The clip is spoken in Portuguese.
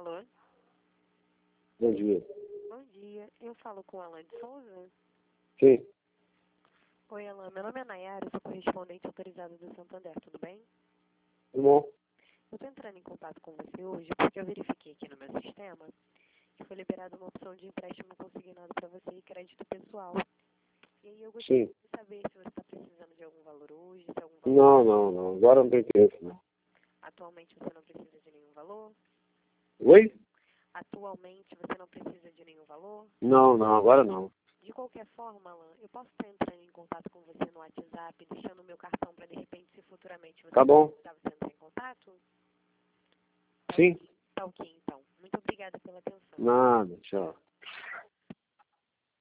Alô? Bom dia. Bom dia. Eu falo com Alan de Souza? Sim. Oi, Alan. Meu nome é Nayara, sou correspondente autorizada do Santander, tudo bem? Tudo bom? Eu estou entrando em contato com você hoje porque eu verifiquei aqui no meu sistema que foi liberada uma opção de empréstimo consignado para você e crédito pessoal. E aí eu gostaria Sim. de saber se você está precisando de algum valor hoje, se algum valor... Não. Agora não tem interesse, não. Atualmente você não precisa de nenhum valor? Oi? Atualmente você não precisa de nenhum valor? Não, agora não. De qualquer forma, Alan, eu posso estar entrando em contato com você no WhatsApp, deixando o meu cartão para, de repente, se futuramente você Tá bom. precisar, você entrar em contato? Sim. Tá ok, então. Muito obrigada pela atenção. Nada, tchau.